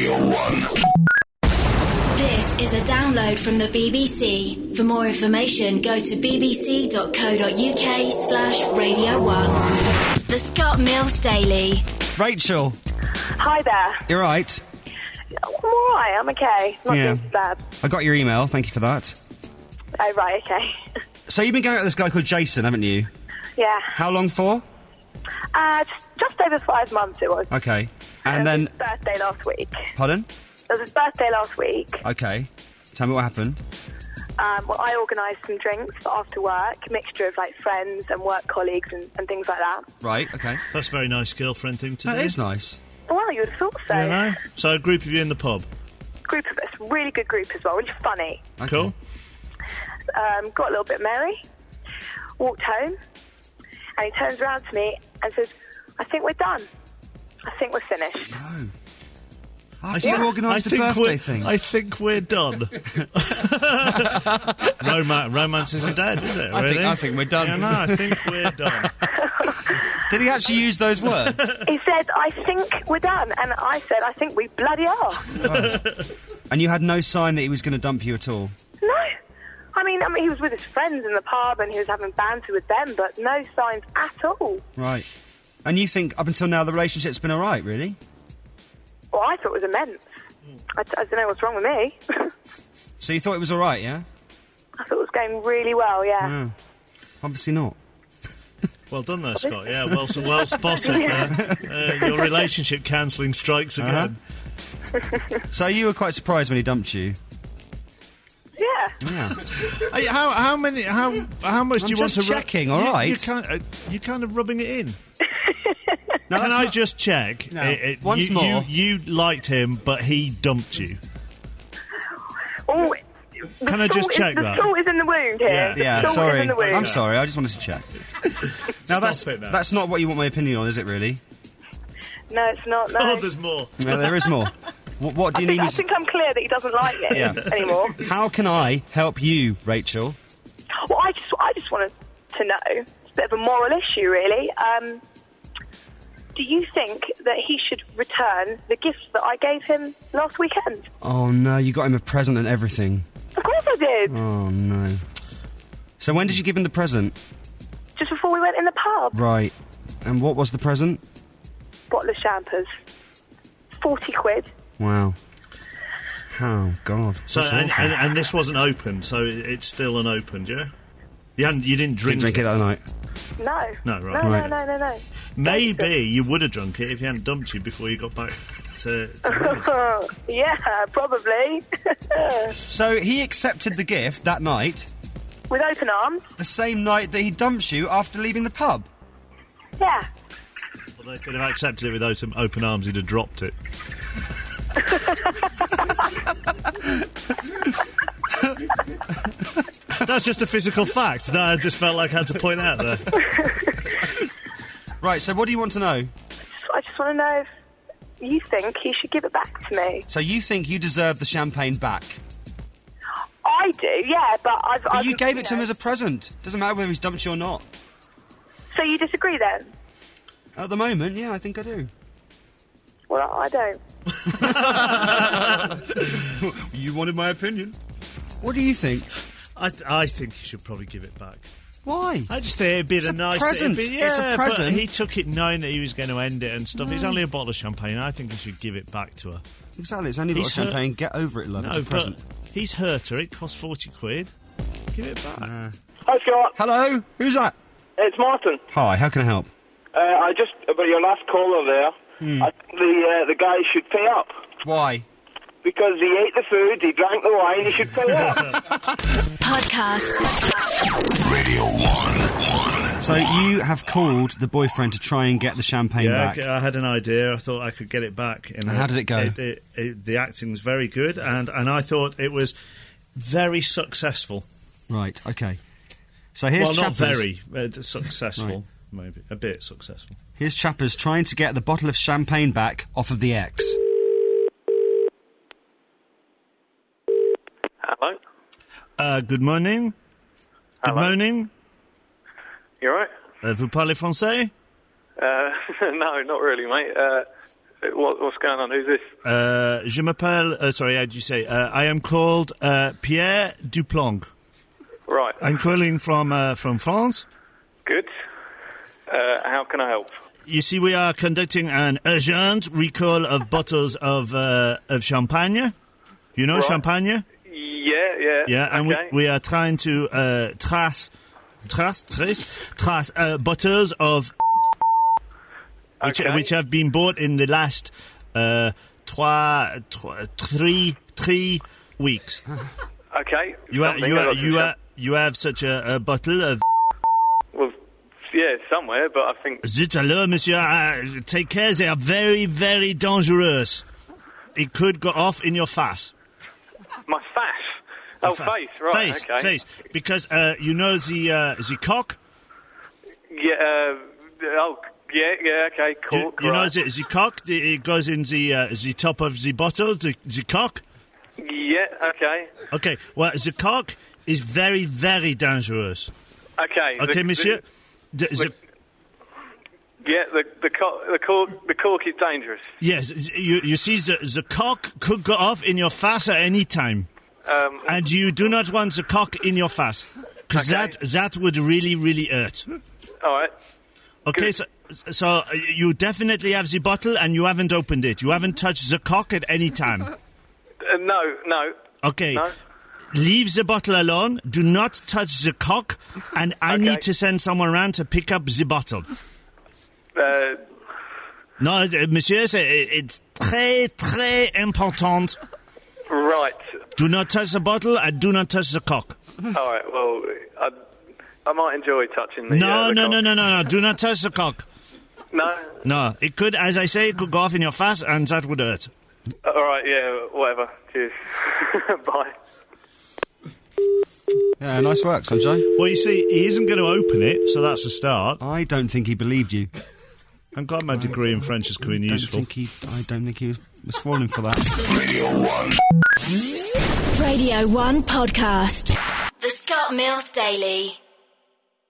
Radio 1. This is a download from the BBC. For more information, go to bbc.co.uk/Radio 1. The Scott Mills Daily. Rachel. Hi there. You're right. I'm alright, I'm okay. Not doing too bad. I got your email, thank you for that. Oh, right, okay. So you've been going out with this guy called Jason, haven't you? Yeah. How long for? Just over 5 months it was. Okay. And It then... was his birthday last week. Pardon? It was his birthday last week. Okay. Tell me what happened. Well, I organised some drinks for after work, mixture of, like, friends and work colleagues and things like that. Right, okay. That's a very nice girlfriend thing to do. That is nice. Well, you would have thought so. You know? So a group of you in the pub. Group of us, really good group as well, really funny. Okay. Cool. Got a little bit merry, walked home, and he turns around to me and says, I think we're done. I think we're finished. No. After you organised a birthday we're, thing. I think we're done. Romance isn't dead, is it? Really? I think we're done. Yeah, no, I think we're done. Did he actually use those words? He said, I think we're done. And I said, I think we bloody are. Right. And you had no sign that he was going to dump you at all? No. I mean, he was with his friends in the pub and he was having banter with them, but no signs at all. Right. And you think up until now the relationship's been all right, really? Well, I thought it was immense. I don't know what's wrong with me. So you thought it was all right, yeah? I thought it was going really well, yeah. No. Obviously not. Well done there, Scott. Yeah, well spotted there. Your relationship counselling strikes again. So you were quite surprised when he dumped you? Yeah. Yeah. Hey, how much do you want to... checking, all right. You're kind of rubbing it in. No, Can I just check? No. Once more. You liked him, but he dumped you. Oh, Can I just check that? The salt is in the wound here. Yeah, The salt sorry. is in the wound. I'm sorry, I just wanted to check. Now, that's not what you want my opinion on, is it, really? No, it's not, no. Oh, there's more. No, there is more. What do you need me I think I'm clear that he doesn't like me anymore. How can I help you, Rachel? Well, I just wanted to know. It's a bit of a moral issue, really. Do you think that he should return the gifts that I gave him last weekend? Oh, no, you got him a present and everything. Of course I did. Oh, no. So when did you give him the present? Just before we went in the pub. Right. And what was the present? Bottle of champers. 40 quid. Wow. Oh, God. So, That's awful. and this wasn't open, so it's still unopened, yeah? You didn't drink Didn't drink it that night? No. No, right. No. Maybe you would have drunk it if he hadn't dumped you before you got back to Yeah, probably. So he accepted the gift that night, With open arms. the same night that he dumps you after leaving the pub? Yeah. Well, they could have accepted it with open arms, he'd have dropped it. That's just a physical fact that I just felt like I had to point out there. Right, so what do you want to know? I just want to know if you think he should give it back to me. So you think you deserve the champagne back? I do, yeah, but But you gave it to him as a present. Doesn't matter whether he's dumped you or not. So you disagree then? At the moment, yeah, I think I do. Well, I don't. You wanted my opinion. What do you think? I think you should probably give it back. Why? I just think it'd be It's a a nice present. It's a present. But he took it knowing that he was going to end it and stuff. It's only a bottle of champagne. I think he should give it back to her. Exactly, it's only a bottle of He's hurt- champagne. Get over it, love. No, It's a but present. he's hurt her. It cost 40 quid. Give it back. Hi, Scott. Hello? Who's that? It's Martin. Hi, how can I help? About your last caller there, I think the guy should pay up. Why? Because he ate the food, he drank the wine, he should pay up. Podcast. Radio 1. So you have called the boyfriend to try and get the champagne back. I had an idea. I thought I could get it back. And how did it go? The acting was very good, and I thought it was very successful. Right, okay. So here's Well, not Chappers. very successful, maybe. A bit successful. Here's Chappers trying to get the bottle of champagne back off of the ex. Hello? Good morning. Good Hello. morning. You alright? Vous parlez français? No, not really, mate. What's going on? Who's this? Je m'appelle... sorry, how do you say? I am called Pierre Duplanc. Right. I'm calling from France. Good. How can I help? You see, we are conducting an urgent recall of bottles of champagne. You know champagne? Yeah. Yeah, and okay. we are trying to trace bottles of which have been bought in the last 3 weeks. Okay. You have such a bottle of. Well, yeah, somewhere, but I think. Zut alors, monsieur, take care. They are very, very dangerous. It could go off in your face. My face. Oh, face, right? Okay. Face. Because you know the cock. Yeah. Yeah. Okay. Cool. You know the cock. It goes in the top of the bottle. The cock. Yeah. Okay. Okay. Well, the cock is very, very dangerous. Okay. Okay, monsieur. The cork is dangerous. Yes. You see, the cock could go off in your face at any time. And you do not want the cock in your face, because that would really, really hurt. All right. Okay, so you definitely have the bottle and you haven't opened it. You haven't touched the cock at any time. No. Okay. No. Leave the bottle alone. Do not touch the cock, and I need to send someone around to pick up the bottle. No, monsieur, it's très, très important. Right. Do not touch the bottle and do not touch the cock. All right, well, I might enjoy touching the No. cock. Do not touch the cock. No? No. It could, as I say, it could go off in your face and that would hurt. All right, yeah, whatever. Cheers. Bye. Yeah, nice work, Sanjay. Well, you see, he isn't going to open it, so that's a start. I don't think he believed you. I'm glad my degree in French has come in useful. I don't think he was falling for that. Radio 1. Radio 1 podcast. The Scott Mills Daily.